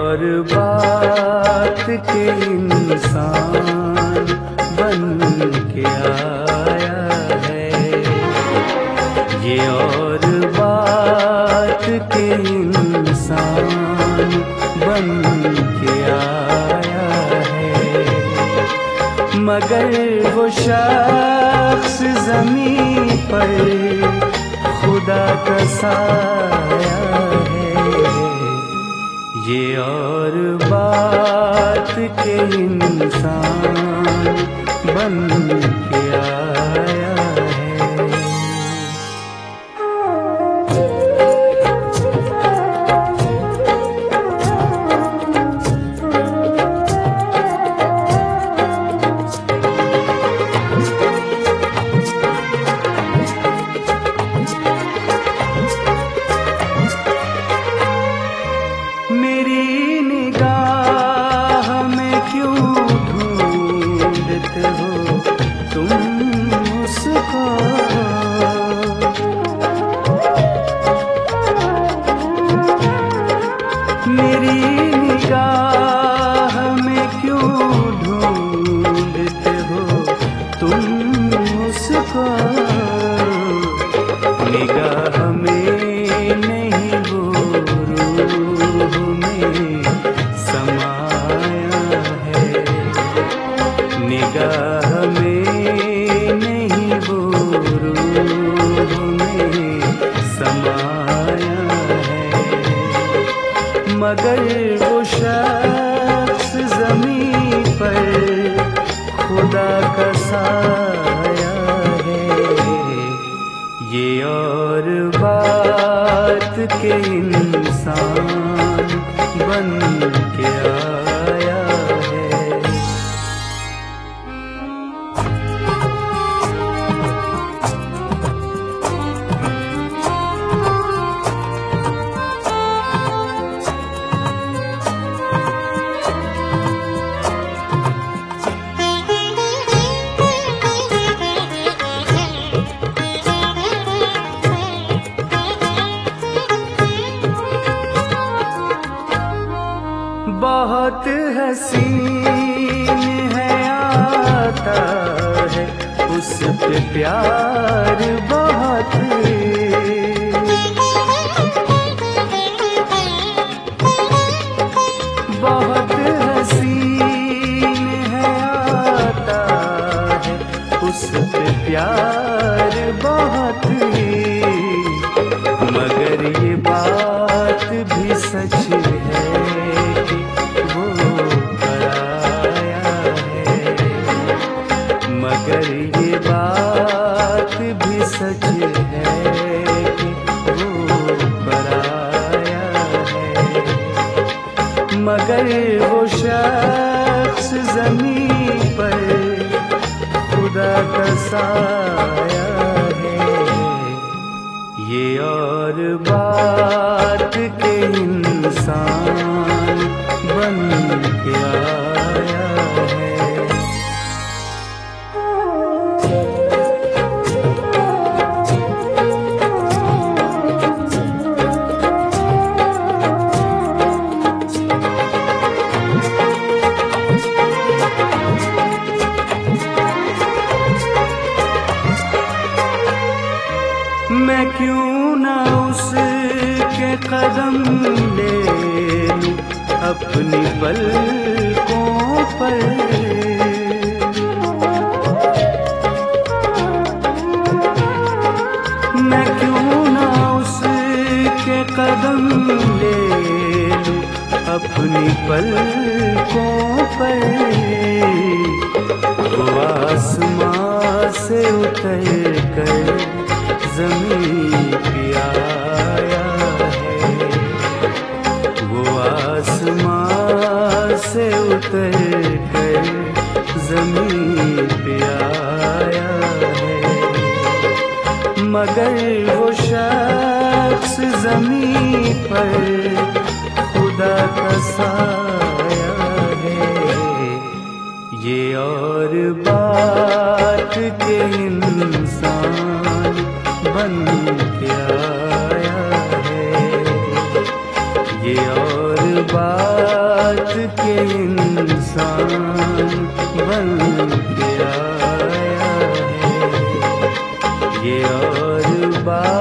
और बात के इंसान बन के आया है। ये और बात के इंसान बन के आया है। मगर वो शख्स ज़मीं पर खुदा का साया है। ये और बात के इंसान बन के आया है। मेरी निगाह में क्यों ढूंढते हो तुम उसको? मेरी निगाह में क्यों ढूंढते हो तुम उसको? निगाह में नहीं वो रूह में समाया है। निगाह में नहीं वो रूह में समाया है। मगर वो शख्स ज़मीं पर खुदा का साया है। ये और बात के इंसान बन के आया है। बहुत हसीन है आता है उस पे प्यार बहुत। बहुत हसीन है आता है उस पे प्यार बहुत। मगर ये बात भी सच है वो पराया है। मगर ये बात भी सच है कि वो पराया है। मगर वो शख्स ज़मीं पर खुदा का साया है। ये और बात के इंसान बन के आया है। मैं क्यों ना उसके कदम ले लूं अपनी पलकों पर। मैं क्यों ना उसके कदम ले लूं अपनी पलकों पर। वो आसमां से उतर कर ज़मीं पे आया है। वो आसमां से उतर कर ज़मीं पे आया है। मगर वो शख्स ज़मीं पर खुदा का साया है। ये और बात के इंसान बन के आया है। ये और बात के इंसान बन के आया है। ये और बात